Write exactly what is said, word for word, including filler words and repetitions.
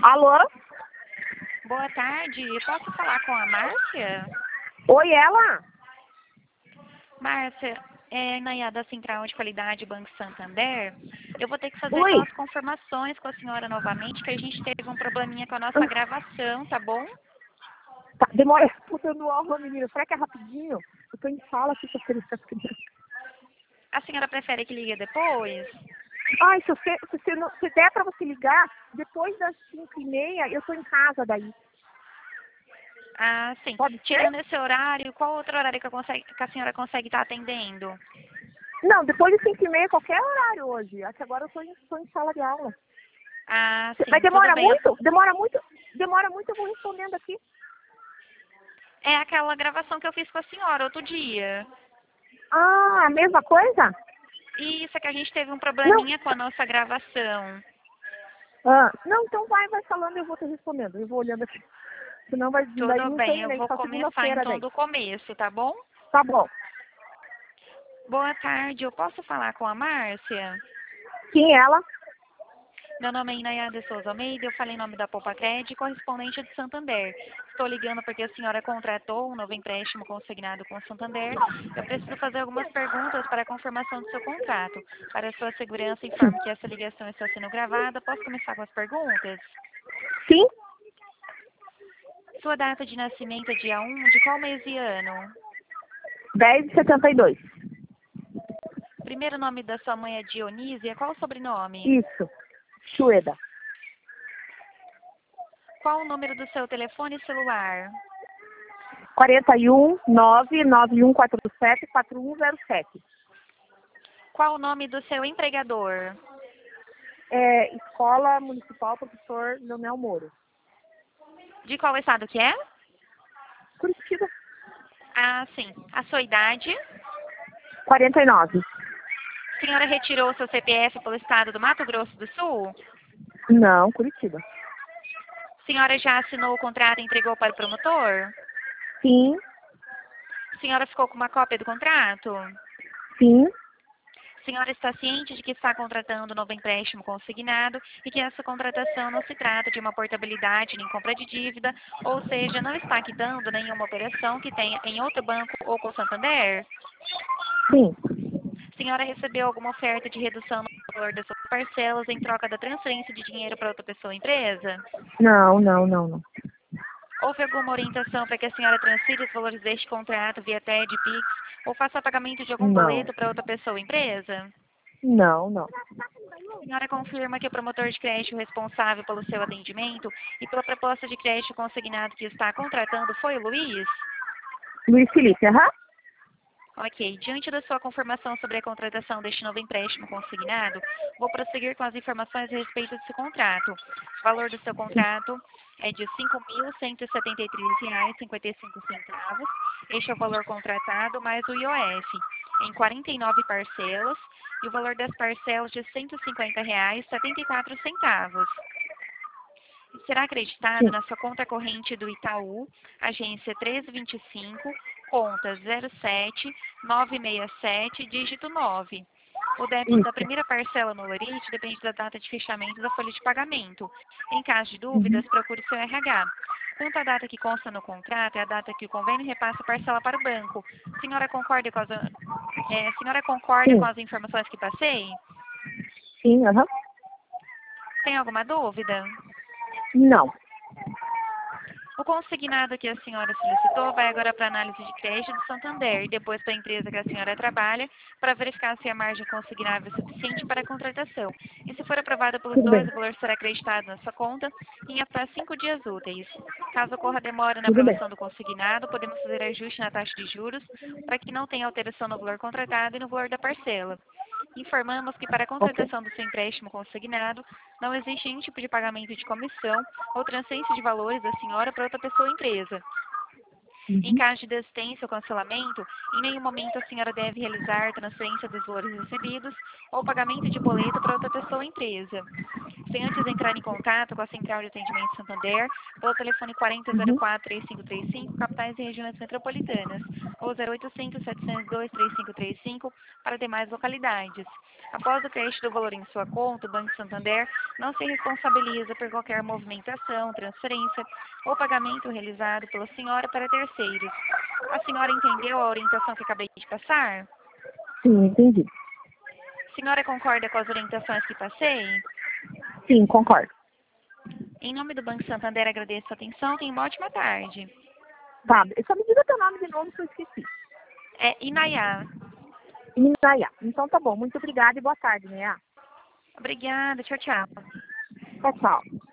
Alô? Boa tarde, posso falar com a Márcia? Oi, ela? Márcia, é Nayá da Central de Qualidade Banco Santander. Eu vou ter que fazer Oi. aquelas confirmações com a senhora novamente, que a gente teve um probleminha com a nossa gravação, tá bom? Tá, demora. Puta, eu não aula, menina. Será que é rapidinho? Eu tô em sala aqui com as crianças. A senhora prefere que ligue depois? Ai, se, você, se, você não, se der pra você ligar, depois das cinco e meia, eu tô em casa daí. Ah, sim. Pode ser? Tirando esse horário, qual outro horário que, eu consegue, que a senhora consegue estar atendendo? Não, depois das cinco e meia, qualquer horário hoje. Acho que agora eu tô em, tô em sala de aula. Ah, Mas sim, tudo demora bem. muito? Demora muito? Demora muito, eu vou respondendo aqui. É aquela gravação que eu fiz com a senhora outro dia. Ah, a mesma coisa? Isso, é que a gente teve um Não. probleminha com a nossa gravação. Ah, não, então vai, vai falando e eu vou te respondendo. Eu vou olhando aqui. Senão vai, daí Tudo não bem, tem eu nem vou só começar segunda-feira então daí. do começo, tá bom? Tá bom. Boa tarde, eu posso falar com a Márcia? Quem é ela? Meu nome é Inaya de Souza Almeida, eu falei em nome da Poupa Crédito, correspondente de Santander. Estou ligando porque a senhora contratou um novo empréstimo consignado com o Santander. Eu preciso fazer algumas perguntas para a confirmação do seu contrato. Para a sua segurança, informo que essa ligação está sendo gravada. Posso começar com as perguntas? Sim? Sua data de nascimento é dia um de qual mês e ano? dez de setenta e dois. Primeiro nome da sua mãe é Dionísia, qual o sobrenome? Isso. Chueda. Qual o número do seu telefone celular? quarenta e um, nove nove um quatro sete, quatro um zero sete. Qual o nome do seu empregador? É, Escola Municipal Professor Leonel Moro. De qual estado que é? Curitiba. Ah, sim. A sua idade? quarenta e nove. A senhora retirou seu C P F pelo estado do Mato Grosso do Sul? Não, Curitiba. A senhora já assinou o contrato e entregou para o promotor? Sim, A senhora ficou com uma cópia do contrato? sim, A senhora está ciente de que está contratando um novo empréstimo consignado e que essa contratação não se trata de uma portabilidade nem compra de dívida, ou seja, não está quitando nenhuma operação que tenha em outro banco ou com o Santander? sim. A senhora recebeu alguma oferta de redução no valor das suas parcelas em troca da transferência de dinheiro para outra pessoa ou empresa? Não, não, não, não. Houve alguma orientação para que a senhora transfira os valores deste contrato via T E D, Pix ou faça pagamento de algum Não, boleto para outra pessoa ou empresa? não, não. A senhora confirma que o promotor de crédito responsável pelo seu atendimento e pela proposta de crédito consignado que está contratando foi o Luiz? Luiz Felipe, aham. Ok. Diante da sua confirmação sobre a contratação deste novo empréstimo consignado, vou prosseguir com as informações a respeito do seu contrato. O valor do seu contrato é de cinco mil cento e setenta e três reais e cinquenta e cinco centavos. Este é o valor contratado mais o I O F, em quarenta e nove parcelas, e o valor das parcelas de cento e cinquenta reais e setenta e quatro centavos. Será acreditado Sim. na sua conta corrente do Itaú, agência treze vinte e cinco, conta zero sete nove seis sete, dígito nove. O débito da Isso. primeira parcela no Lerite depende da data de fechamento da folha de pagamento. Em caso de Uhum. dúvidas, procure seu R H. Tanto a data que consta no contrato é a data que o convênio repassa a parcela para o banco. Senhora concorda com as, é, senhora concorda Sim, com as informações que passei? sim, aham. Tem alguma dúvida? Não. O consignado que a senhora solicitou vai agora para a análise de crédito do Santander e depois para a empresa que a senhora trabalha para verificar se a margem consignável é suficiente para a contratação. E se for aprovada pelos Tudo bem. dois, o valor será acreditado na sua conta em até cinco dias úteis. Caso ocorra demora na Tudo bem. aprovação do consignado, podemos fazer ajuste na taxa de juros para que não tenha alteração no valor contratado e no valor da parcela. Informamos que para a Ok. contratação do seu empréstimo consignado, não existe nenhum tipo de pagamento de comissão ou transferência de valores da senhora para outra pessoa ou empresa. Uhum. Em caso de desistência ou cancelamento, em nenhum momento a senhora deve realizar transferência dos valores recebidos ou pagamento de boleto para outra pessoa ou empresa. Sem antes entrar em contato com a Central de Atendimento Santander, pelo telefone quarenta zero Uhum. quatro, três cinco três cinco, capitais e regiões metropolitanas, ou zero oitocentos, setecentos e dois, três cinco três cinco para demais localidades. Após o crédito do valor em sua conta, o Banco Santander não se responsabiliza por qualquer movimentação, transferência ou pagamento realizado pela senhora para terceiros. A senhora entendeu a orientação que acabei de passar? Sim, entendi. A senhora concorda com as orientações que passei? Sim, concordo. Em nome do Banco Santander, agradeço a atenção. Tenha uma ótima tarde. Tá, só me diga teu nome de novo que eu esqueci. É Inayá. Inayá. Então tá bom, muito obrigada e boa tarde, né? Obrigada. Tchau, tchau. Tchau, tchau.